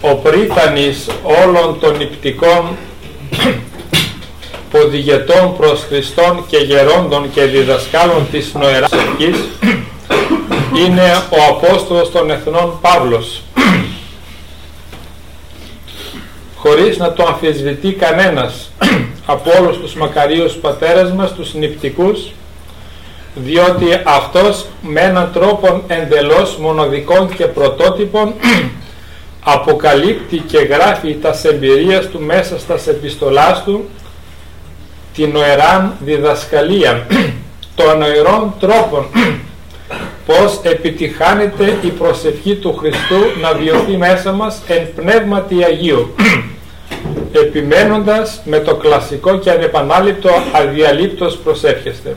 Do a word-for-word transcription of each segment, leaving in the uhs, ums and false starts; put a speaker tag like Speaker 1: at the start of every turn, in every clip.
Speaker 1: ο πρίτανης όλων των νηπτικών ποδηγετών προς Χριστόν και γερόντων και διδασκάλων της νοεράς ευχής είναι ο Απόστολος των Εθνών Παύλος, χωρίς να το αμφισβητεί κανένας από όλους τους μακαρίους πατέρες μας, τους νηπτικούς, διότι αυτός με έναν τρόπο εντελώς μονοδικών και πρωτότυπων αποκαλύπτει και γράφει τας εμπειρίας του μέσα στας επιστολάς του την νοεράν διδασκαλία των νοερών τρόπων, πως επιτυχάνεται η προσευχή του Χριστού να βιωθεί μέσα μας εν πνεύματι Αγίου, επιμένοντας με το κλασικό και ανεπανάληπτο αδιαλείπτος προσεύχεστε.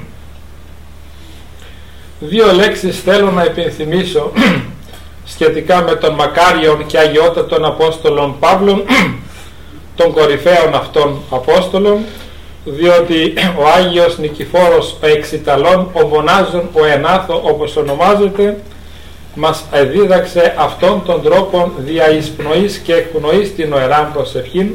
Speaker 1: Δύο λέξεις θέλω να υπενθυμίσω σχετικά με τον μακάριον και αγιότατον Απόστολον Παύλον, των κορυφαίων αυτών Απόστολων, διότι ο Άγιος Νικηφόρος ο Εξιταλών, ο Μονάζων, ο Ενάθο όπως ονομάζεται, μας δίδαξε αυτόν τον τρόπο δια εισπνοής και εκπνοής την νοεράν προσευχήν,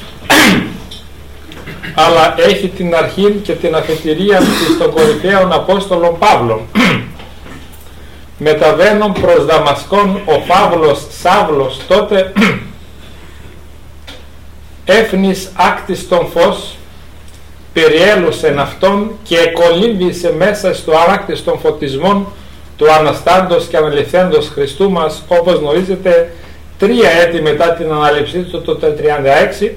Speaker 1: αλλά έχει την αρχή και την αφετηρία των κορυφαίων Απόστολων Παύλων. Μεταβαίνον προς Δαμασκόν ο Παύλος Σαύλος τότε έφνης άκτιστον φως περιέλουσεν αυτόν και εκολύμβησε μέσα στο άκτιστον φωτισμόν του Αναστάντος και Αναληφθέντος Χριστού μας, όπως γνωρίζετε, τρία έτη μετά την ανάληψή του το τριάντα έξι,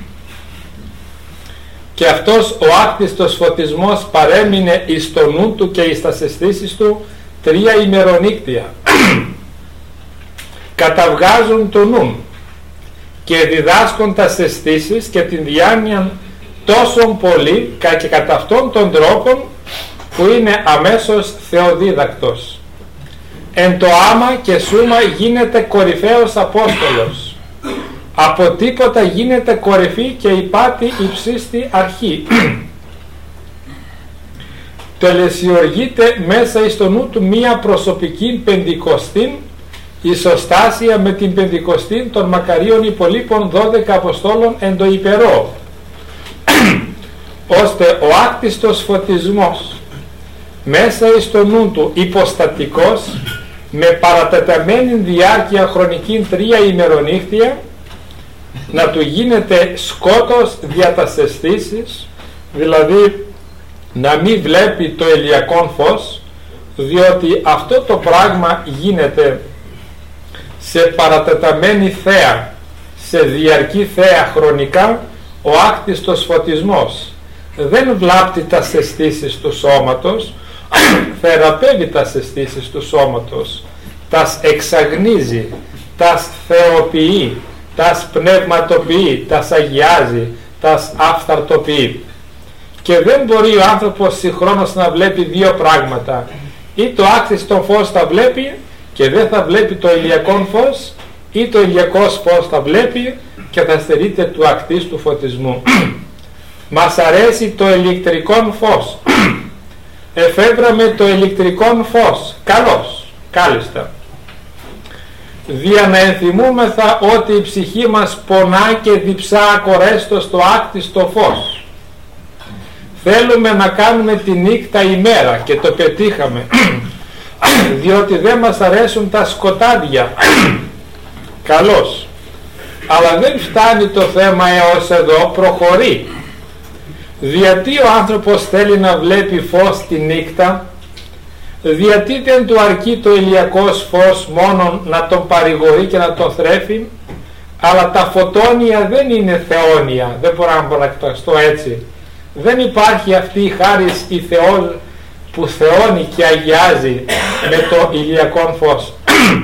Speaker 1: και αυτός ο άκτιστος φωτισμός παρέμεινε εις το νου του και εις τας αισθήσεις του τρία ημερονύκτια. Καταβγάζουν το νου και διδάσκουν τας αισθήσεις και την διάνοια τόσο πολύ και κατά αυτόν τον τρόπο που είναι αμέσως θεοδίδακτος. Εν το άμα και σούμα γίνεται κορυφαίος Απόστολος. Από τίποτα γίνεται κορυφή και υπάτη υψίστη αρχή. Τελεσιοργείται μέσα εις το νου του μία προσωπική πεντηκοστή ισοστάσια με την πεντηκοστή των μακαρίων υπολείπων δώδεκα Αποστόλων εν το υπερό, ώστε ο άκτιστος φωτισμός μέσα εις το νου του υποστατικός με παρατεταμένη διάρκεια χρονική τρία ημερονύχτια να του γίνεται σκότος δια τας αισθήσεις, δηλαδή να μην βλέπει το ηλιακόν φως, διότι αυτό το πράγμα γίνεται σε παρατεταμένη θέα, σε διαρκή θέα χρονικά. Ο άκτιστος φωτισμός δεν βλάπτει τας αισθήσεις του σώματος, θεραπεύει τας αισθήσεις του σώματος, τας εξαγνίζει, τας θεοποιεί, τας πνευματοποιεί, τας αγιάζει, τας αυθαρτοποιεί. Και δεν μπορεί ο άνθρωπος συγχρόνως να βλέπει δύο πράγματα: ή το άκτιστο φως θα βλέπει και δεν θα βλέπει το ηλιακόν φως, ή το ηλιακός φως θα βλέπει και θα στερείται του ακτίστου φωτισμού. Μας αρέσει το ηλεκτρικόν φως, εφεύραμε το ηλεκτρικόν φως, καλώς, κάλλιστα, δια να ενθυμούμεθα ότι η ψυχή μας πονά και διψά ακορέστο στο άκτιστο φως. Θέλουμε να κάνουμε τη νύχτα ημέρα και το πετύχαμε, διότι δεν μας αρέσουν τα σκοτάδια, καλώς, αλλά δεν φτάνει το θέμα έως εδώ, προχωρεί. Γιατί ο άνθρωπος θέλει να βλέπει φως τη νύχτα? Γιατί δεν του αρκεί το ηλιακός φως μόνο να τον παρηγορεί και να τον θρέφει? Αλλά τα φωτόνια δεν είναι θεόνια, δεν μπορώ να παρακταστώ έτσι. Δεν υπάρχει αυτή η χάρις η Θεό που θεώνει και αγιάζει με το ηλιακόν φως.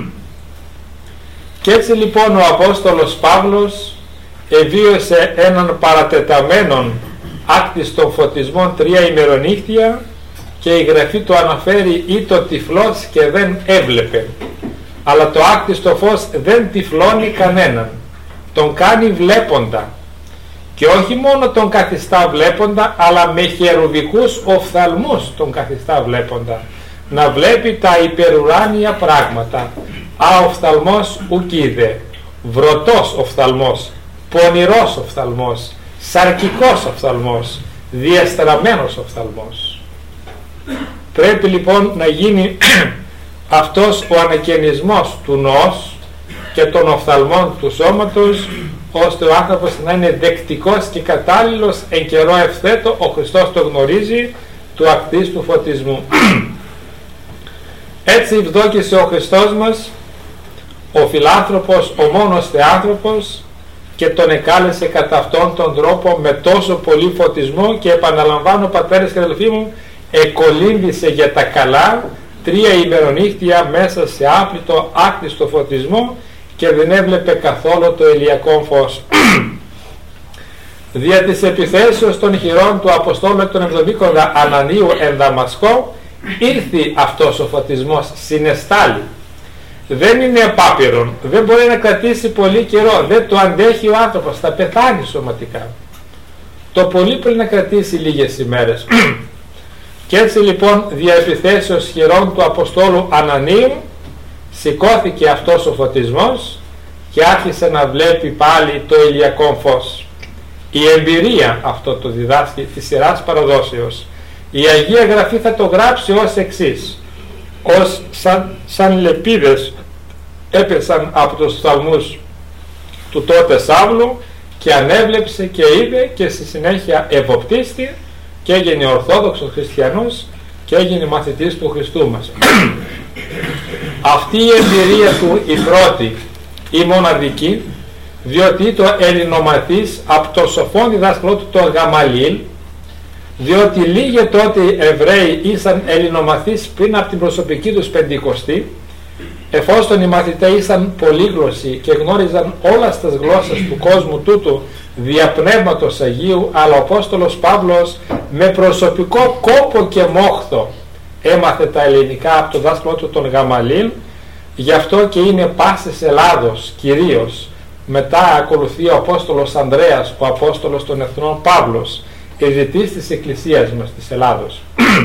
Speaker 1: Και έτσι λοιπόν ο Απόστολος Παύλος εβίωσε έναν παρατεταμένον άκτιστο φωτισμό τρία ημερονύχτια, και η Γραφή του αναφέρει ή το τυφλός και δεν έβλεπε. Αλλά το άκτιστο φως δεν τυφλώνει κανέναν, τον κάνει βλέποντα, και όχι μόνο τον καθιστά βλέποντα, αλλά με χερουβικούς οφθαλμούς τον καθιστά βλέποντα, να βλέπει τα υπερουράνια πράγματα. Α οφθαλμός ουκ είδε, βρωτός οφθαλμός, πονηρός οφθαλμός, σαρκικός οφθαλμός, διαστραμμένος οφθαλμός. Πρέπει λοιπόν να γίνει αυτός ο ανακαινισμός του νους και των οφθαλμών του σώματος, ώστε ο άνθρωπος να είναι δεκτικός και κατάλληλος εν καιρό ευθέτω. Ο Χριστός το γνωρίζει, του ακτής του φωτισμού. Έτσι ευδόκησε ο Χριστός μας, ο φιλάνθρωπος, ο μόνος Θεάνθρωπος, και τον εκάλεσε κατά αυτόν τον τρόπο με τόσο πολύ φωτισμό, και επαναλαμβάνω πατέρες και αδελφοί μου, εκολύμβησε για τα καλά τρία ημερονύχτια μέσα σε άπλητο άκτιστο φωτισμό και δεν έβλεπε καθόλου το ηλιακό φως. Δια της επιθέσεως των χειρών του Αποστόλου εκ των εβδομήκοντα Ανανίου εν Δαμασκό ήρθε αυτός ο φωτισμός συναισθάλη. Δεν είναι επάπειρον, δεν μπορεί να κρατήσει πολύ καιρό, δεν το αντέχει ο άνθρωπος, θα πεθάνει σωματικά. Το πολύ πρέπει να κρατήσει λίγες ημέρες. Και έτσι λοιπόν δια επιθέσεως χειρών του Αποστόλου Ανανίου σηκώθηκε αυτός ο φωτισμός και άρχισε να βλέπει πάλι το ηλιακό φως. Η εμπειρία αυτό το διδάσκει της Ιεράς Παραδόσεως. Η Αγία Γραφή θα το γράψει ως εξής: ως σαν, σαν λεπίδες έπεσαν από τους οφθαλμούς του τότε Σάβλου, και ανέβλεψε και είδε, και στη συνέχεια ευοπτίστη και έγινε Ορθόδοξος Χριστιανός και έγινε μαθητής του Χριστού μας. Αυτή η εμπειρία του η πρώτη, η μοναδική, διότι το ελληνομαθής από το σοφόν διδάσκαλό του το Γαμαλήλ, διότι λίγοι τότε οι Εβραίοι ήσαν ελληνομαθείς πριν από την προσωπική τους Πεντηκοστή, εφόσον οι μαθητές ήσαν πολύγλωσσοι και γνώριζαν όλες τις γλώσσες του κόσμου τούτου δια Πνεύματος Αγίου, αλλά ο Απόστολος Παύλος με προσωπικό κόπο και μόχθο έμαθε τα ελληνικά από τον δάσκαλό του τον Γαμαλήλ. Γι' αυτό και είναι πάσης Ελλάδος κυρίως. Μετά ακολουθεί ο Απόστολος Ανδρέας, ο Απόστολος των Εθνών Παύλος, ιδρυτής της Εκκλησίας μας της Ελλάδος.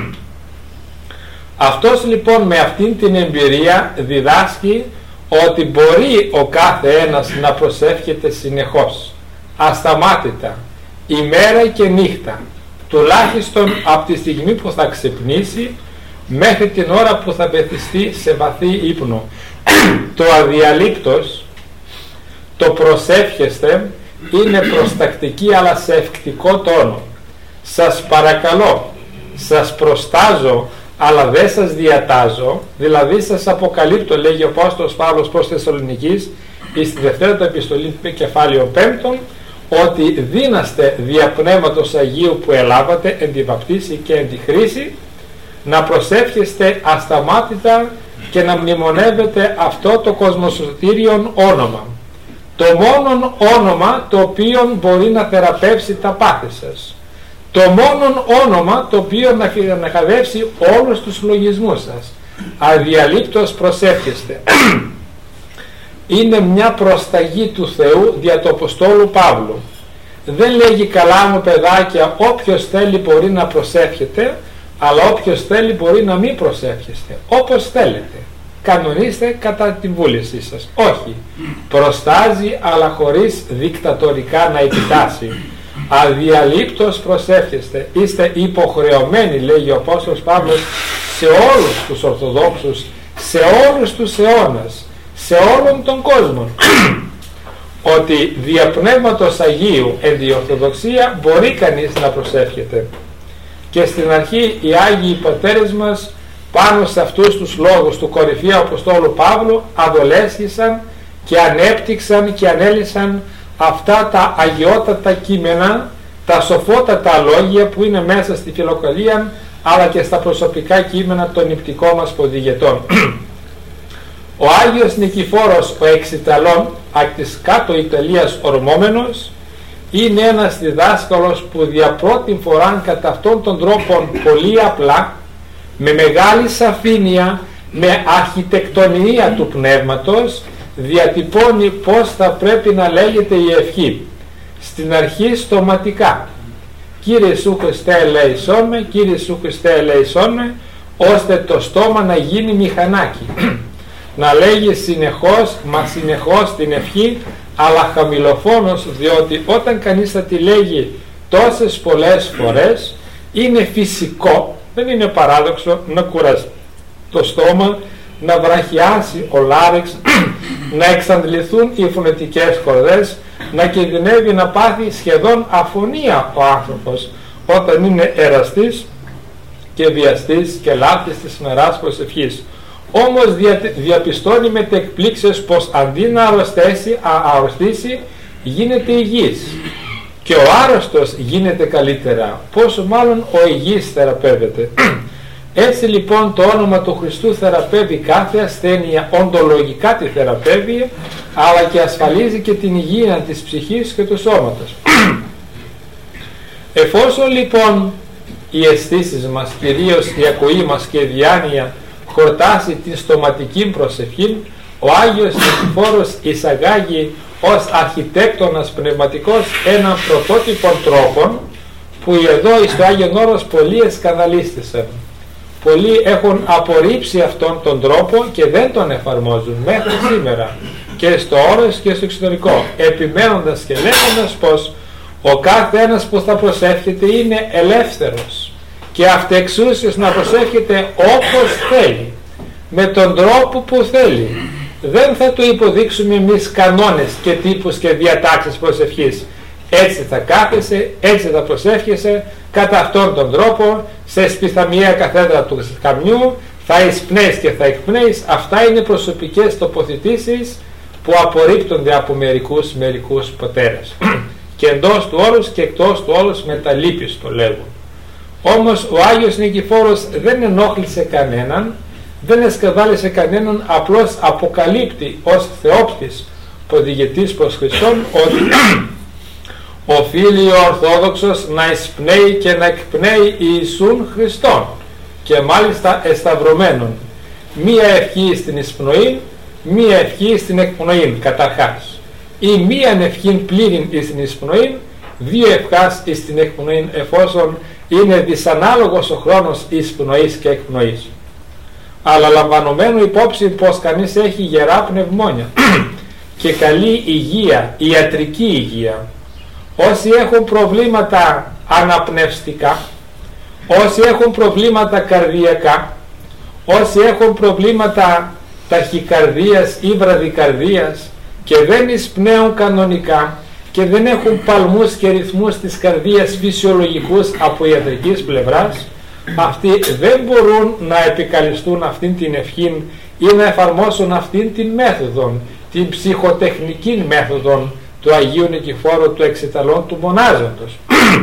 Speaker 1: Αυτός λοιπόν με αυτήν την εμπειρία διδάσκει ότι μπορεί ο κάθε ένας να προσεύχεται συνεχώς, ασταμάτητα, ημέρα και νύχτα, τουλάχιστον από τη στιγμή που θα ξυπνήσει μέχρι την ώρα που θα πεθυστεί σε βαθύ ύπνο. Το αδιαλείπτος, το προσεύχεστε, είναι προστακτική αλλά σε ευκτικό τόνο. Σας παρακαλώ, σας προστάζω αλλά δεν σας διατάζω, δηλαδή σας αποκαλύπτω, λέγει ο Απόστολος Παύλος προς Θεσσαλονικής εις τη Δευτέρα του Επιστολή κεφάλαιο πέμπτον, ότι δίναστε δια Πνεύματος Αγίου που ελάβατε εν τη βαπτίση και εν τη χρήση, να προσεύχεστε ασταμάτητα και να μνημονεύετε αυτό το κοσμοσωτήριον όνομα, το μόνον όνομα το οποίο μπορεί να θεραπεύσει τα πάθη σας, το μόνον όνομα το οποίο να αναχαδεύσει όλους τους λογισμούς σας. Αδιαλείπτως προσεύχεστε. Είναι μια προσταγή του Θεού δια του Αποστόλου Παύλου. Δεν λέγει καλά μου παιδάκια, όποιος θέλει μπορεί να προσεύχεται, αλλά όποιος θέλει μπορεί να μην προσεύχεστε, όπως θέλετε, κανονίστε κατά τη βούλησή σας. Όχι, προστάζει αλλά χωρίς δικτατορικά να επιτάσσει. Αδιαλείπτως προσεύχεστε, είστε υποχρεωμένοι, λέγει ο Απόστολος Παύλος, σε όλους τους Ορθοδόξους, σε όλους τους αιώνας, σε όλον τον κόσμο, ότι δια Πνεύματος Αγίου εν τη Ορθοδοξία μπορεί κανείς να προσεύχεται. Και στην αρχή οι Άγιοι Πατέρες μας πάνω σε αυτούς τους λόγους του κορυφαίου Αποστόλου Παύλου αδολέσχησαν και ανέπτυξαν και ανέλυσαν αυτά τα αγιότατα κείμενα, τα σοφότατα λόγια που είναι μέσα στη Φιλοκαλία, αλλά και στα προσωπικά κείμενα των νηπτικών μας ποδηγετών. Ο Άγιος Νικηφόρος ο Εξιταλών, ακ της κάτω Ιταλίας ορμόμενος, είναι ένας διδάσκαλος που δια πρώτη φορά κατά αυτόν τον τρόπο πολύ απλά, με μεγάλη σαφήνεια, με αρχιτεκτονία του πνεύματος, διατυπώνει πως θα πρέπει να λέγεται η ευχή. Στην αρχή στοματικά, Κύριε Ιησού Χριστέ ελέησόν με, Κύριε Ιησού Χριστέ ελέησόν με, ώστε το στόμα να γίνει μηχανάκι. να λέγει συνεχώς, μα συνεχώς την ευχή, αλλά χαμηλοφόνος, διότι όταν κανείς θα τη λέγει τόσες πολλές φορές, είναι φυσικό, δεν είναι παράδοξο, να κουράσει το στόμα, να βραχιάσει ο λάρεξ, να εξαντληθούν οι φωνητικές χορδές, να κινδυνεύει να πάθει σχεδόν αφωνία ο άνθρωπος όταν είναι εραστής και βιαστής και λάπτης της ημεράς προσευχής. Όμως δια, διαπιστώνει με εκπλήξεις πως αντί να αρρωστήσει, α, αρρωστήσει γίνεται υγιής και ο άρρωστος γίνεται καλύτερα, πόσο μάλλον ο υγιής θεραπεύεται. Έτσι λοιπόν το όνομα του Χριστού θεραπεύει κάθε ασθένεια, οντολογικά τη θεραπεύει, αλλά και ασφαλίζει και την υγεία της ψυχής και του σώματος. Εφόσον λοιπόν οι αισθήσεις μας, κυρίως η ακοή μας και η διάνοια, χορτάσει την στοματική προσευχή, ο Άγιος Νικηφόρος εισαγάγει ως αρχιτέκτονας πνευματικός έναν πρωτότυπο τρόπο που εδώ στο Άγιον Όρος πολλοί εσκανδαλίστησαν. Πολλοί έχουν απορρίψει αυτόν τον τρόπο και δεν τον εφαρμόζουν μέχρι σήμερα και στο Όρος και στο εξωτερικό, επιμένοντας και λέγοντας πως ο κάθε ένας που θα προσεύχεται είναι ελεύθερος και αυτεξούσιος να προσεύχεται όπως θέλει, με τον τρόπο που θέλει. Δεν θα του υποδείξουμε εμείς κανόνες και τύπους και διατάξεις προσευχής. Έτσι θα κάθεσαι, έτσι θα προσεύχεσαι, κατά αυτόν τον τρόπο, σε σπιθαμιαία καθέδρα του καμιού, θα εισπνέεις και θα εκπνέεις. Αυτά είναι προσωπικές τοποθετήσεις που απορρίπτονται από μερικούς μερικούς πατέρες. Και εντός του όρους και εκτός του όρους με τα λύπης το λέγουν. Όμως ο Άγιος Νικηφόρος δεν ενόχλησε κανέναν, δεν εσκαδάλισε κανέναν, απλώς αποκαλύπτει ως θεόπτης ποδηγητής προς Χριστόν ότι οφείλει ο Ορθόδοξος να εισπνέει και να εκπνέει Ιησούν Χριστόν και μάλιστα εσταυρωμένον. Μία ευχή στην εισπνοή, μία ευχή στην εκπνοή καταρχάς, ή μία ευχή πλήρην στην εισπνοή, δύο ευχάς στην εκπνοή, εφόσον είναι δυσανάλογος ο χρόνος εισπνοής και εκπνοής. Αλλά λαμβανομένου υπόψη πως κανείς έχει γερά πνευμόνια και καλή υγεία, ιατρική υγεία, όσοι έχουν προβλήματα αναπνευστικά, όσοι έχουν προβλήματα καρδιακά, όσοι έχουν προβλήματα ταχυκαρδίας ή βραδικαρδίας και δεν εισπνέουν κανονικά και δεν έχουν παλμούς και ρυθμούς της καρδίας φυσιολογικούς από ιατρικής πλευράς, αυτοί δεν μπορούν να επικαλεστούν αυτήν την ευχή ή να εφαρμόσουν αυτήν την μέθοδο, την ψυχοτεχνική μέθοδο του Αγίου Νικηφόρου του Εξιταλών του Μονάζοντος.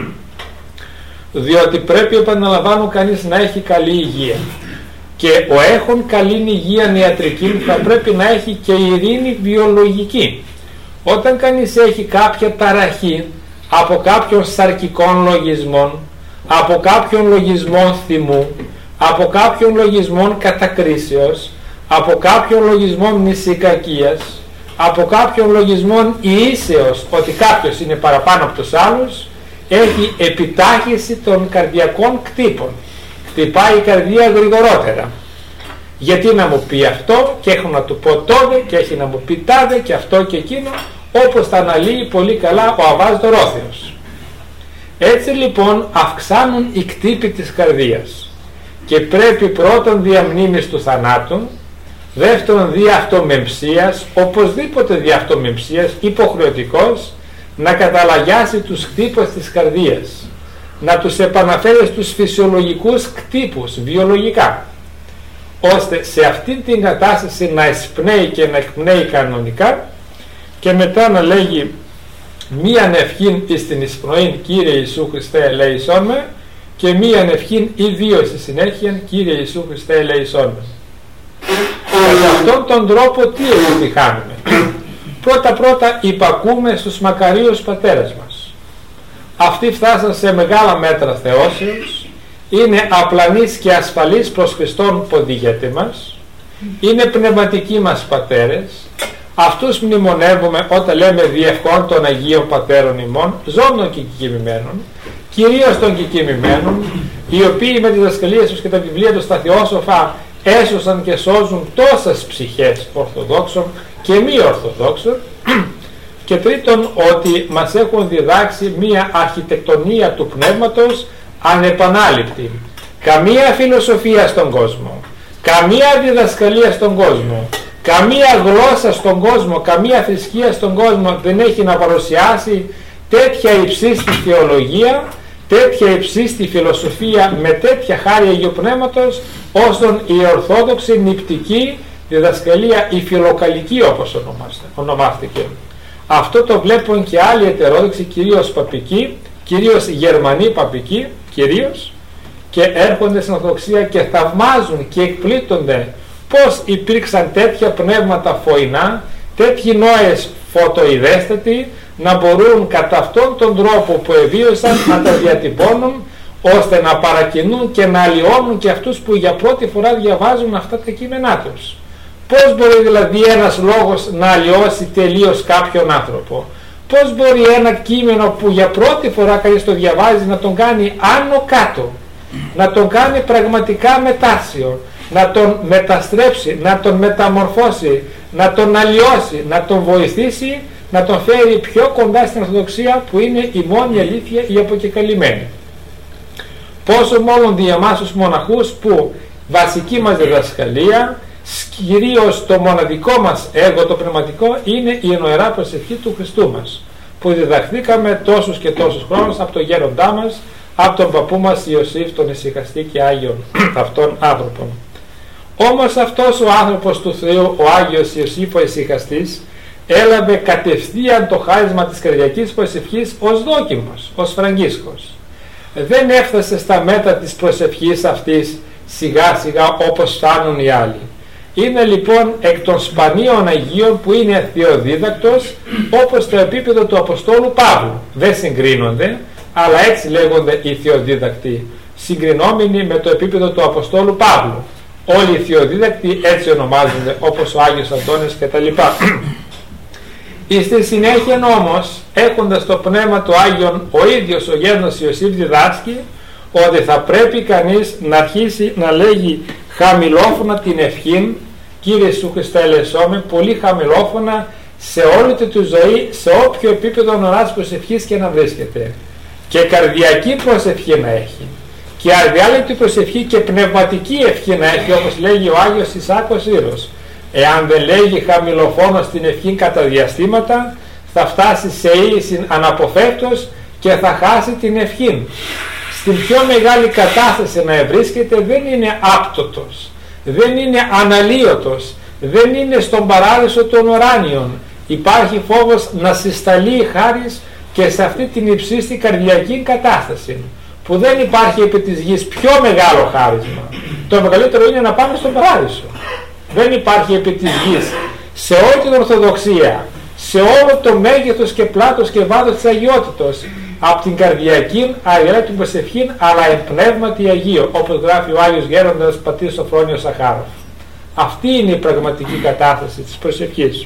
Speaker 1: Διότι πρέπει, επαναλαμβάνω, κανείς να έχει καλή υγεία, και ο έχων καλή υγεία ιατρική θα πρέπει να έχει και ειρήνη βιολογική. Όταν κανείς έχει κάποια ταραχή από κάποιον σαρκικών λογισμών, από κάποιον λογισμό θυμού, από κάποιον λογισμό κατακρίσεως, από κάποιον λογισμό μνησικακίας, από κάποιον λογισμό ιήσεως, ότι κάποιος είναι παραπάνω από τους άλλους, έχει επιτάχυση των καρδιακών κτύπων. Χτυπάει η καρδία γρηγορότερα. Γιατί να μου πει αυτό και έχω να του πω τόδε και έχει να μου πει τάδε και αυτό και εκείνο, όπως τα αναλύει πολύ καλά ο Αββάς Δωρόθεος. Έτσι λοιπόν αυξάνουν οι κτύποι της καρδίας και πρέπει πρώτον δια μνήμης του θανάτου, δεύτερον δια αυτομεμψίας, οπωσδήποτε δια αυτομεμψίας, υποχρεωτικός, να καταλαγιάσει τους κτύπους της καρδίας, να τους επαναφέρει στους φυσιολογικούς κτύπους βιολογικά, ώστε σε αυτή την κατάσταση να εισπνέει και να εκπνέει κανονικά, και μετά να λέγει μίαν ευχήν εις την εισπνοήν Κύριε Ιησού Χριστέ ελέησόν με, και μίαν ευχήν ή δύο στη συνέχεια Κύριε Ιησού Χριστέ ελέησόν με. Κατά αυτόν τον τρόπο τι επιτυχάνουμε? Πρώτα πρώτα υπακούμε στους μακαρίους πατέρες μας. Αυτοί φτάσαν σε μεγάλα μέτρα θεώσεως, είναι απλανείς και ασφαλείς προς Χριστόν ποδηγέτη μας, είναι πνευματικοί μας πατέρες. Αυτούς μνημονεύουμε όταν λέμε διευχών των Αγίων Πατέρων ημών, ζώντων και κεκοιμημένων, κυρίως των κεκοιμημένων, οι οποίοι με τις διδασκαλίες τους και τα βιβλία τους τα θεόσοφα έσωσαν και σώζουν τόσες ψυχές Ορθοδόξων και μη Ορθοδόξων. Και τρίτον, ότι μας έχουν διδάξει μία αρχιτεκτονία του πνεύματος ανεπανάληπτη. Καμία φιλοσοφία στον κόσμο, καμία διδασκαλία στον κόσμο, καμία γλώσσα στον κόσμο, καμία θρησκεία στον κόσμο δεν έχει να παρουσιάσει τέτοια υψίστη θεολογία, τέτοια υψίστη φιλοσοφία με τέτοια χάρη Αγίου Πνεύματος, όσον η Ορθόδοξη νηπτική διδασκαλία, η φιλοκαλική όπως ονομάστηκε. Αυτό το βλέπουν και άλλοι ετερόδοξοι, κυρίως παπικοί, κυρίως Γερμανοί παπικοί, κυρίως, και έρχονται στην Ορθοδοξία και θαυμάζουν και εκπλήττονται πως υπήρξαν τέτοια πνεύματα φωινά, τέτοιοι νόες φωτοειδέστατοι, να μπορούν κατά αυτόν τον τρόπο που εβίωσαν να τα διατυπώνουν, ώστε να παρακινούν και να αλλοιώνουν και αυτούς που για πρώτη φορά διαβάζουν αυτά τα κείμενά τους. Πώς μπορεί δηλαδή ένας λόγος να αλλοιώσει τελείως κάποιον άνθρωπο? Πώς μπορεί ένα κείμενο που για πρώτη φορά κανείς το διαβάζει να τον κάνει άνω κάτω, να τον κάνει πραγματικά μετάσιο, να τον μεταστρέψει, να τον μεταμορφώσει, να τον αλλοιώσει, να τον βοηθήσει, να τον φέρει πιο κοντά στην Ορθοδοξία που είναι η μόνη αλήθεια, η αποκεκαλυμμένη? Πόσο μάλλον για εμάς τους μοναχούς, που βασική μας διδασκαλία, κυρίως το μοναδικό μας έργο, το πνευματικό, είναι η εννοερά προσευχή του Χριστού μας, που διδαχθήκαμε τόσους και τόσους χρόνους από τον γέροντά μας, από τον παππού μας Ιωσήφ, τον ησυχαστή και Άγιον αυτών άνθρωπων. Όμως αυτός ο άνθρωπος του Θεού, ο Άγιος Ιωσήφ ο ησυχαστής, έλαβε κατευθείαν το χάρισμα της καρδιακής προσευχής ως δόκιμος, ως Φραγκίσκος. Δεν έφτασε στα μέτρα της προσευχής αυτής σιγά σιγά όπως φτάνουν οι άλλοι. Είναι λοιπόν εκ των σπανίων Αγίων που είναι θεοδίδακτος, όπως το επίπεδο του Αποστόλου Παύλου. Δεν συγκρίνονται, αλλά έτσι λέγονται οι θεοδίδακτοι, συγκρινόμενοι με το επίπεδο του Αποστόλου Παύλου. Όλοι οι θεοδίδακτοι έτσι ονομάζονται, όπως ο Άγιος Αντώνης κτλ. Στη συνέχεια όμως, έχοντας το πνεύμα του Άγιον, ο ίδιος ο γέροντας Ιωσήφ διδάσκει ότι θα πρέπει κανείς να αρχίσει να λέγει χαμηλόφωνα την ευχήν, Κύριε Σου Χριστέ ελεησόμαι, πολύ χαμηλόφωνα σε όλη τη του ζωή, σε όποιο επίπεδο οράς προσευχής και να βρίσκεται, και καρδιακή προσευχή να έχει, και αδιάλειπτη προσευχή και πνευματική ευχή να έχει, όπως λέγει ο Άγιος Ισάκος Ήρος. Εάν δεν λέγει χαμηλοφόνο στην ευχή κατά διαστήματα, θα φτάσει σε ίηση αναποφεύκτως και θα χάσει την ευχή. Στην πιο μεγάλη κατάσταση να βρίσκεται, δεν είναι άπτωτος, δεν είναι αναλύωτος, δεν είναι στον παράδεισο των ουράνιων. Υπάρχει φόβος να συσταλεί η χάρις και σε αυτή την υψίστη καρδιακή κατάσταση, που δεν υπάρχει επί της γης πιο μεγάλο χάρισμα. Το μεγαλύτερο είναι να πάμε στον παράδεισο. Δεν υπάρχει επί της γης, σε όλη την Ορθοδοξία, σε όλο το μέγεθος και πλάτος και βάθος της αγιότητος, από την καρδιακή αδιάλειπτη προσευχή, αλλά εν πνεύματι Αγίο, όπως γράφει ο Άγιος Γέροντας πατήρ Σοφρόνιος Σαχάροφ. Αυτή είναι η πραγματική κατάσταση της προσευχής.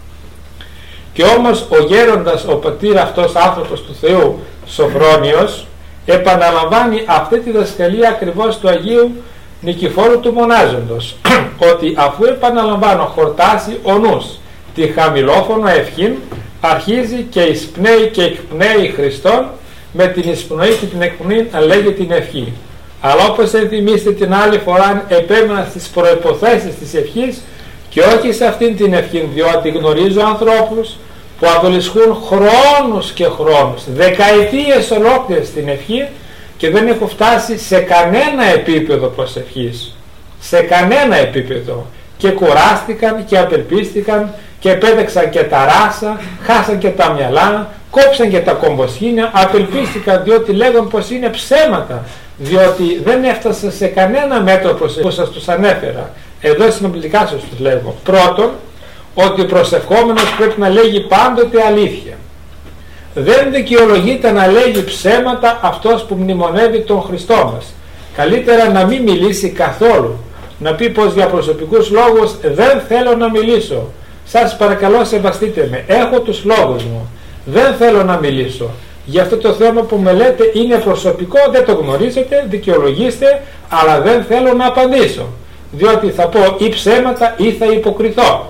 Speaker 1: Και όμως ο γέροντας, ο πατήρ αυτός άνθρωπος του Θεού Σοφρόνιος, επαναλαμβάνει αυτή τη δασκαλία ακριβώς του Αγίου Νικηφόρου του Μονάζοντος, ότι αφού, επαναλαμβάνω, χορτάσει ο νους τη χαμηλόφωνο ευχήν, αρχίζει και εισπνέει και εκπνέει Χριστόν, με την εισπνοή και την εκπνοή να λέγει την ευχή. Αλλά όπως ενθυμίστε την άλλη φορά, επέμενα στις προϋποθέσεις της ευχής και όχι σε αυτήν την ευχή, διότι γνωρίζω ανθρώπους που αδολισχούν χρόνους και χρόνους, δεκαετίες ολόκληρες στην ευχή, και δεν έχουν φτάσει σε κανένα επίπεδο προσευχής, σε κανένα επίπεδο, και κουράστηκαν και απελπίστηκαν και πέταξαν και τα ράσα, χάσαν και τα μυαλά, κόψαν και τα κομποσχήνια, απελπίστηκαν διότι λέγουν πως είναι ψέματα, διότι δεν έφτασαν σε κανένα μέτρο προσευχής που σας τους ανέφερα. Εδώ συνοπτικά σας τους λέγω. Πρώτον, ότι ο προσευχόμενος πρέπει να λέγει πάντοτε αλήθεια. Δεν δικαιολογείται να λέγει ψέματα αυτός που μνημονεύει τον Χριστό μας. Καλύτερα να μην μιλήσει καθόλου, να πει πως για προσωπικούς λόγους δεν θέλω να μιλήσω, σας παρακαλώ σεβαστείτε με, έχω τους λόγους μου, δεν θέλω να μιλήσω για αυτό το θέμα που με λέτε, είναι προσωπικό, δεν το γνωρίζετε, δικαιολογήστε, αλλά δεν θέλω να απαντήσω. διότι θα πω ή ψέματα ή θα υποκριθώ.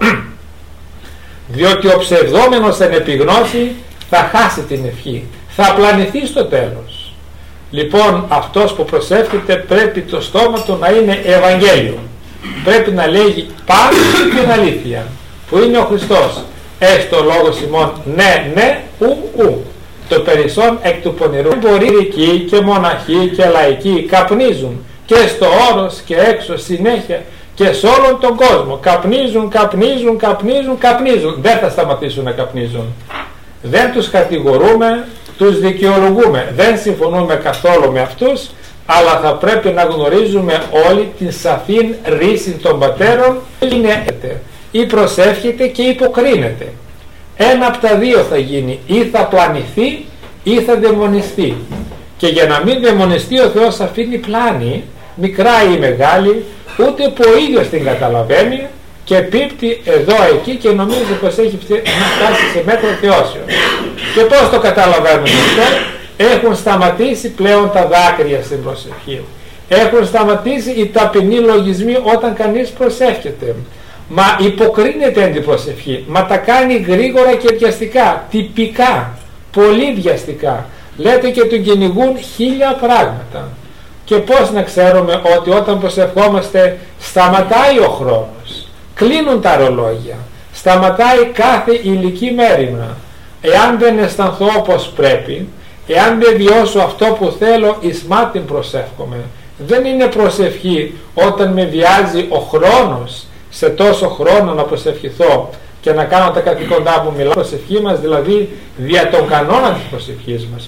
Speaker 1: Διότι ο ψευδόμενος εν επιγνώση θα χάσει την ευχή, θα πλανηθεί στο τέλος. Λοιπόν, αυτός που προσεύχεται πρέπει το στόμα του να είναι Ευαγγέλιο, πρέπει να λέγει πάντα την αλήθεια που είναι ο Χριστός. Έστω λόγος ημών ναι ναι ου ου, το περισσόν εκ του πονηρού. Μπορικοί και μοναχοί και λαϊκοί καπνίζουν και στο όρος και έξω συνέχεια και σε όλον τον κόσμο καπνίζουν, καπνίζουν, καπνίζουν, καπνίζουν. Δεν θα σταματήσουν να καπνίζουν. Δεν τους κατηγορούμε, τους δικαιολογούμε, δεν συμφωνούμε καθόλου με αυτούς, αλλά θα πρέπει να γνωρίζουμε όλοι την σαφήν ρίση των πατέρων. Είναι ή προσεύχεται και υποκρίνεται. Ένα από τα δύο θα γίνει, ή θα πλανηθεί ή θα δαιμονιστεί. Και για να μην δαιμονιστεί ο Θεός αφήνει πλάνη, μικρά ή μεγάλη, ούτε που ο ίδιος την καταλαβαίνει και πίπτει εδώ εκεί και νομίζει πως έχει φτάσει σε μέτρο θεώσεων. Και πώς το καταλαβαίνουν αυτό? Έχουν σταματήσει πλέον τα δάκρυα στην προσευχή, έχουν σταματήσει οι ταπεινοί λογισμοί όταν κανείς προσεύχεται. Μα υποκρίνεται την προσευχή, μα τα κάνει γρήγορα και βιαστικά, τυπικά, πολύ βιαστικά. Λέτε και του κυνηγούν χίλια πράγματα. Και πώς να ξέρουμε ότι όταν προσευχόμαστε σταματάει ο χρόνος, κλείνουν τα ρολόγια, σταματάει κάθε ηλική μέριμνα? Εάν δεν αισθανθώ όπως πρέπει, εάν δεν βιώσω αυτό που θέλω, εις μάτιν προσεύχομαι. Δεν είναι προσευχή όταν με βιάζει ο χρόνος σε τόσο χρόνο να προσευχηθώ και να κάνω τα καθήκοντά που μιλάω. Προσευχή μας δηλαδή δια τον κανόνα της προσευχής μας.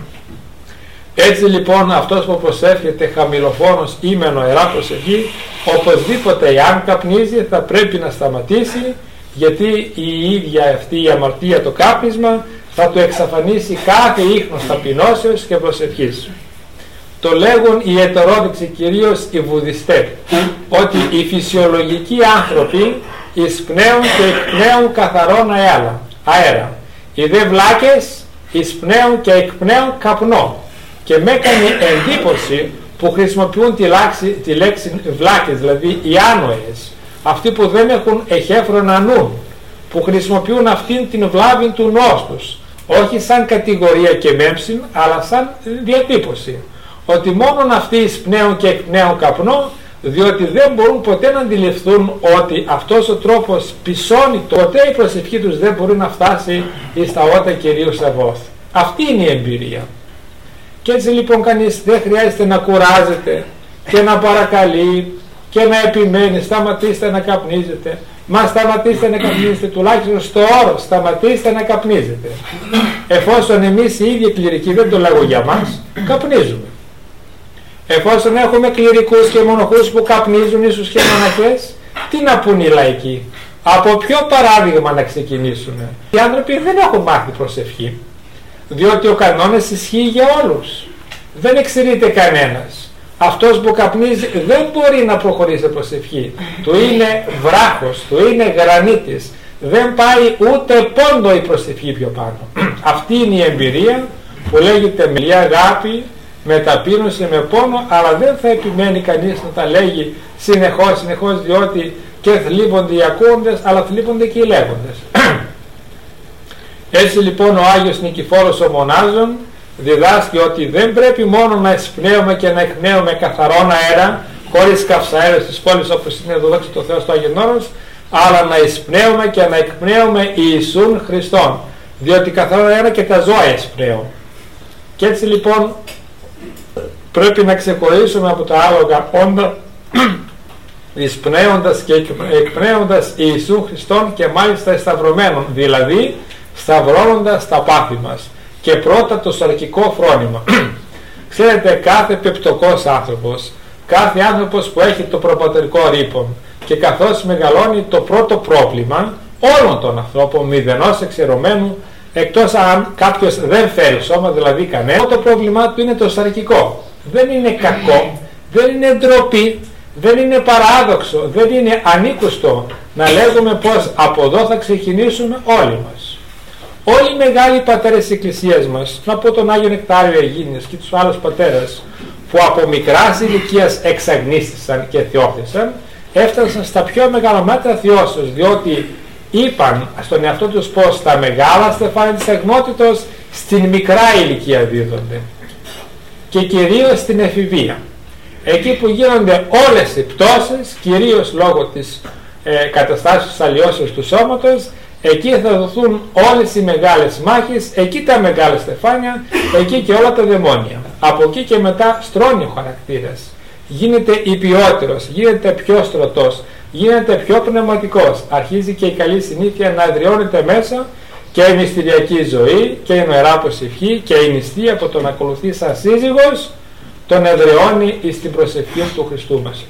Speaker 1: Έτσι λοιπόν αυτός που προσεύχεται χαμηλοφόνος ή με νοερά προσευχή, οπωσδήποτε εάν καπνίζει θα πρέπει να σταματήσει, γιατί η ίδια αυτή η αμαρτία, το κάπνισμα, θα του εξαφανίσει κάθε ίχνος ταπεινώσεως και προσευχής. Το λέγουν οι ετερόδοξοι, κυρίως οι βουδιστές, ότι οι φυσιολογικοί άνθρωποι εισπνέουν και εκπνέουν καθαρόν αέρα. Οι δε βλάκες εισπνέουν και εκπνέουν καπνό. Και με έκανε εντύπωση που χρησιμοποιούν τη λέξη, τη λέξη βλάκες, δηλαδή οι άνοες, αυτοί που δεν έχουν εχέφρονα νου, που χρησιμοποιούν αυτήν την βλάβη του νόους τους, όχι σαν κατηγορία και μέμψιν, αλλά σαν διατύπωση, ότι μόνον αυτοί εισπνέουν και εκπνέουν καπνό, διότι δεν μπορούν ποτέ να αντιληφθούν ότι αυτός ο τρόπος πισώνει, ποτέ η προσευχή τους δεν μπορεί να φτάσει εις τα ότα Κυρίου Σαββόθ. Αυτή είναι η εμπειρία. Και έτσι λοιπόν κανείς δεν χρειάζεται να κουράζεται και να παρακαλεί και να επιμένει, σταματήστε να καπνίζετε. Μα σταματήστε να καπνίζετε, τουλάχιστον στο όρο σταματήστε να καπνίζετε. Εφόσον εμείς οι ίδιοι κληρικοί, δεν το λέγω για μας, καπνίζουμε. Εφόσον έχουμε κληρικούς και μοναχούς που καπνίζουν, ίσως και μοναχές, τι να πούν οι λαϊκοί? Από ποιο παράδειγμα να ξεκινήσουν? Οι άνθρωποι δεν έχουν μάθει προσευχή, διότι ο κανόνας ισχύει για όλους, δεν εξαιρείται κανένας. Αυτός που καπνίζει δεν μπορεί να προχωρήσει σε προσευχή, του είναι βράχος, του είναι γρανίτης, δεν πάει ούτε πόντο η προσευχή πιο πάνω. Αυτή είναι η εμπειρία που λέγεται με αγάπη, με ταπείνωση, με πόνο, αλλά δεν θα επιμένει κανείς να τα λέγει συνεχώς, συνεχώς, διότι και θλίβονται οι ακούοντες, αλλά θλίβονται και οι λέγοντες. Έτσι λοιπόν ο Άγιος Νικηφόρος ο Μονάζων διδάσκει ότι δεν πρέπει μόνο να εισπνέουμε και να εκπνέουμε καθαρόν αέρα, χωρίς καυσαέρες στις πόλεις όπως είναι διδάξει το Θεό στο Άγιον Όρος, αλλά να εισπνέουμε και να εκπνέουμε Ιησούν Χριστόν, διότι καθαρόν αέρα και τα ζώα εισπνέουν. Και έτσι λοιπόν πρέπει να ξεχωρίσουμε από τα άλογα όντα, εισπνέοντας και εκπνέοντας Ιησούν Χριστόν, και μάλιστα σταυρωμένων, δηλαδή σταυρώνοντας τα πάθη μας, και πρώτα το σαρκικό φρόνημα. Ξέρετε, κάθε πεπτωκός άνθρωπος, κάθε άνθρωπος που έχει το προπατρικό ρήπον, και καθώς μεγαλώνει, το πρώτο πρόβλημα όλων των ανθρώπων, μηδενός εξαιρωμένου, εκτός αν κάποιος δεν φέρει σώμα, δηλαδή κανένα, το πρόβλημά του είναι το σαρκικό. Δεν είναι κακό, δεν είναι ντροπή, δεν είναι παράδοξο, δεν είναι ανήκουστο να λέγουμε πως από εδώ θα ξεκινήσουμε όλοι μας. Όλοι οι μεγάλοι πατέρες της Εκκλησίας μας, να πω τον Άγιο Νεκτάριο Αιγίνης και τους άλλους πατέρες, που από μικράς ηλικίας εξαγνίστησαν και θεώθησαν, έφτασαν στα πιο μεγάλα μέτρα θειώσεως, διότι είπαν στον εαυτό τους πως τα μεγάλα στεφάνια της αγνότητος στην μικρά ηλικία δίδονται και κυρίως στην εφηβεία, εκεί που γίνονται όλες οι πτώσεις, κυρίως λόγω της ε, καταστάσεως της αλλοιώσεως του σώματος. Εκεί θα δοθούν όλες οι μεγάλες μάχες, εκεί τα μεγάλα στεφάνια, εκεί και όλα τα δαιμόνια. Από εκεί και μετά στρώνει ο χαρακτήρας, γίνεται υπιότερος, γίνεται πιο στρωτός, γίνεται πιο πνευματικός, αρχίζει και η καλή συνήθεια να εδραιώνεται μέσα, και η μυστηριακή ζωή και η νοερά προσευχή και η νηστεία που τον ακολουθεί σαν σύζυγος τον εδραιώνει στην προσευχή του Χριστού μας.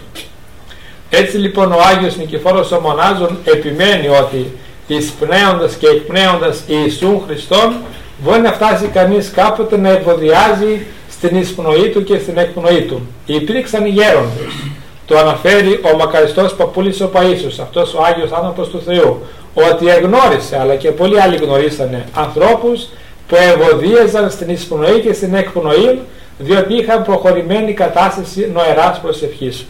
Speaker 1: Έτσι λοιπόν ο Άγιος Νικηφόρος ο Μονάζων επιμένει ότι εισπνέοντας και εκπνέοντας Ιησούν Χριστόν μπορεί να φτάσει κανείς κάποτε να ευωδιάζει στην εισπνοή του και στην εκπνοή του. Υπήρξαν γέροντες, το αναφέρει ο μακαριστός Παπούλης ο Παΐσιος, αυτός ο Άγιος άνθρωπος του Θεού, ότι εγνώρισε, αλλά και πολλοί άλλοι γνωρίσανε, ανθρώπους που ευωδίαζαν στην εισπνοή και στην εκπνοή, διότι είχαν προχωρημένη κατάσταση νοεράς προσευχής.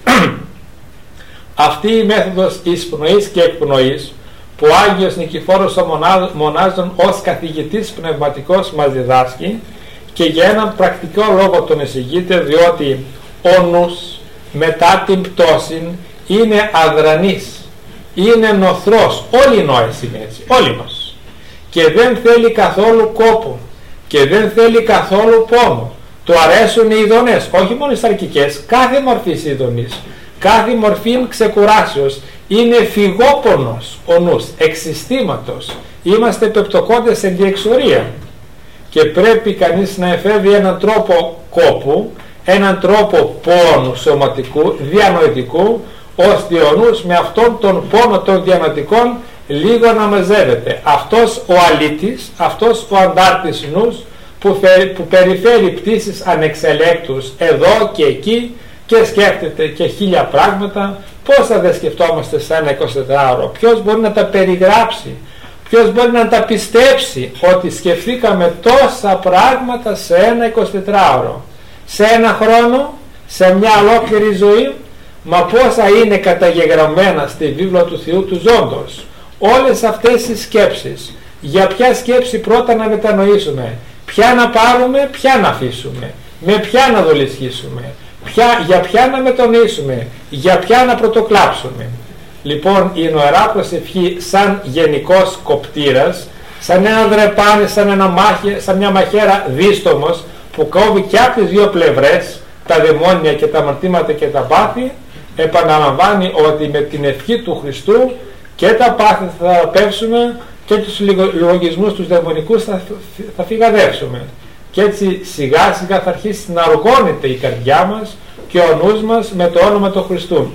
Speaker 1: Αυτή η μέθοδος εισπνοής και εκπνοής που ο Άγιος Νικηφόρος ο Μονάζων ως καθηγητής πνευματικός μας διδάσκει, και για έναν πρακτικό λόγο τον εισηγείται, διότι ο νους μετά την πτώση είναι αδρανής, είναι νοθρός, όλοι οι νόες είναι έτσι, όλοι μας, και δεν θέλει καθόλου κόπο και δεν θέλει καθόλου πόνο. Του αρέσουν οι ειδονές, όχι μόνο οι σαρκικές, κάθε μορφής ειδονής, κάθε μορφή ξεκουράσεως. Είναι φυγόπονος ο νους, εξιστήματος. Είμαστε πεπτοκόντες σε διεξορία και πρέπει κανείς να εφεύρει έναν τρόπο κόπου, έναν τρόπο πόνου σωματικού, διανοητικού, ώστε ο νους με αυτόν τον πόνο των διανοητικών λίγο να μαζεύεται. Αυτός ο αλήτης, αυτός ο αντάρτης νους που, που περιφέρει πτήσεις ανεξελέκτους εδώ και εκεί και σκέφτεται και χίλια πράγματα. Πώς θα δεν σκεφτόμαστε σε ένα εικοσιτετράωρο? Ποιος μπορεί να τα περιγράψει? Ποιος μπορεί να τα πιστέψει ότι σκεφτήκαμε τόσα πράγματα σε ένα εικοσιτετράωρο, σε ένα χρόνο, σε μια ολόκληρη ζωή? Μα πόσα είναι καταγεγραμμένα στη βίβλο του Θεού του Ζώντος όλες αυτές οι σκέψεις. Για ποια σκέψη πρώτα να μετανοήσουμε, ποια να πάρουμε, ποια να αφήσουμε, με ποια να δολισχύσουμε, ποια, για ποια να μετονήσουμε, για ποια να πρωτοκλάψουμε. Λοιπόν, η νοερά προσευχή σαν γενικός κοπτήρας, σαν ένα δρεπάνι, σαν, ένα μάχη, σαν μια μαχαίρα δίστομος που κόβει και από τις δύο πλευρές τα δαιμόνια και τα αμαρτήματα και τα πάθη, επαναλαμβάνει ότι με την ευχή του Χριστού και τα πάθη θα θεραπεύσουμε και τους λογισμούς τους δαιμονικούς θα, θα φυγαδεύσουμε. Και έτσι σιγά σιγά θα αρχίσει να οργώνεται η καρδιά μας και ο νους μας με το όνομα του Χριστού.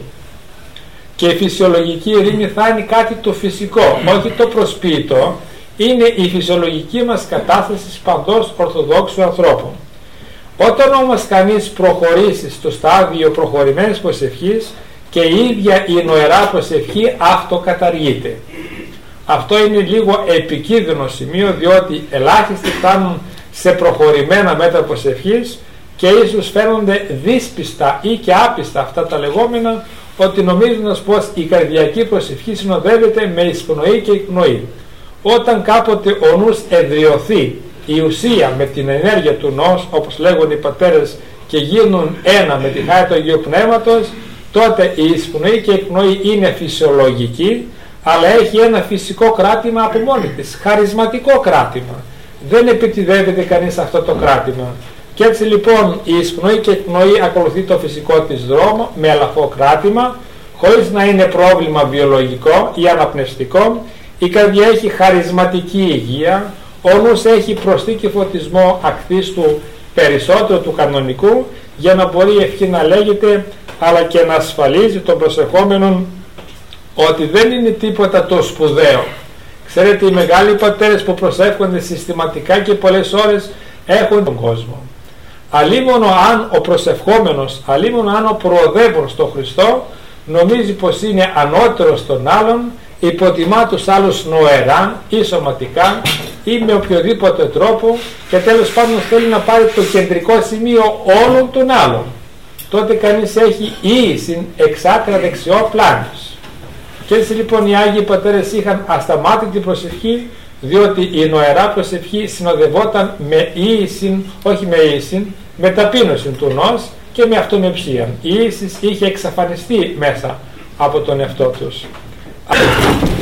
Speaker 1: Και η φυσιολογική ειρήνη θα είναι κάτι το φυσικό, όχι το προσποιητό. Είναι η φυσιολογική μας κατάσταση παντός ορθοδόξου ανθρώπου. Όταν όμως κανείς προχωρήσει στο στάδιο προχωρημένης προσευχής, και η ίδια η νοερά προσευχή αυτοκαταργείται. Αυτό είναι λίγο επικίνδυνο σημείο, διότι ελάχιστοι φτάνουν σε προχωρημένα μέτρα προσευχής και ίσως φαίνονται δύσπιστα ή και άπιστα αυτά τα λεγόμενα, ότι νομίζοντας πως η καρδιακή προσευχή συνοδεύεται με εισπνοή και εκπνοή. Όταν κάποτε ο νους εδραιωθεί η ουσία με την ενέργεια του νους, όπως λέγουν οι πατέρες, και γίνουν ένα με τη χάρη του Αγίου Πνεύματος, τότε η εισπνοή και η εκπνοή είναι φυσιολογική, αλλά έχει ένα φυσικό κράτημα από μόνη της, χαρισματικό κράτημα. Δεν επιτιδεύεται κανείς αυτό το κράτημα. Και έτσι λοιπόν η εισπνοή και η εκπνοή ακολουθεί το φυσικό της δρόμο με ελαφρό κράτημα, χωρίς να είναι πρόβλημα βιολογικό ή αναπνευστικό. Η καρδιά έχει χαρισματική υγεία, ο νους έχει προσθήκη φωτισμό ακτίστου περισσότερο του κανονικού, για να μπορεί η ευχή να λέγεται, αλλά και να ασφαλίζει τον προσεχόμενον ότι δεν είναι τίποτα το σπουδαίο. Ξέρετε, οι μεγάλοι πατέρες που προσεύχονται συστηματικά και πολλές ώρες έχουν τον κόσμο. Αλίμονο αν ο προσευχόμενος, αλίμονο αν ο προοδεύων στον Χριστό νομίζει πως είναι ανώτερος των άλλων, υποτιμά τους άλλους νοερά ή σωματικά ή με οποιοδήποτε τρόπο, και τέλος πάντων θέλει να πάρει το κεντρικό σημείο όλων των άλλων. τότε κανείς έχει ίησιν εξάκρα δεξιό πλάνος. Και έτσι λοιπόν οι Άγιοι Πατέρες είχαν ασταμάτητη προσευχή, διότι η νοερά προσευχή συνοδευόταν με ίησιν, όχι με ίησιν, με ταπείνωση του νους και με αυτομεψία. Η ίησις είχε εξαφανιστεί μέσα από τον εαυτό τους.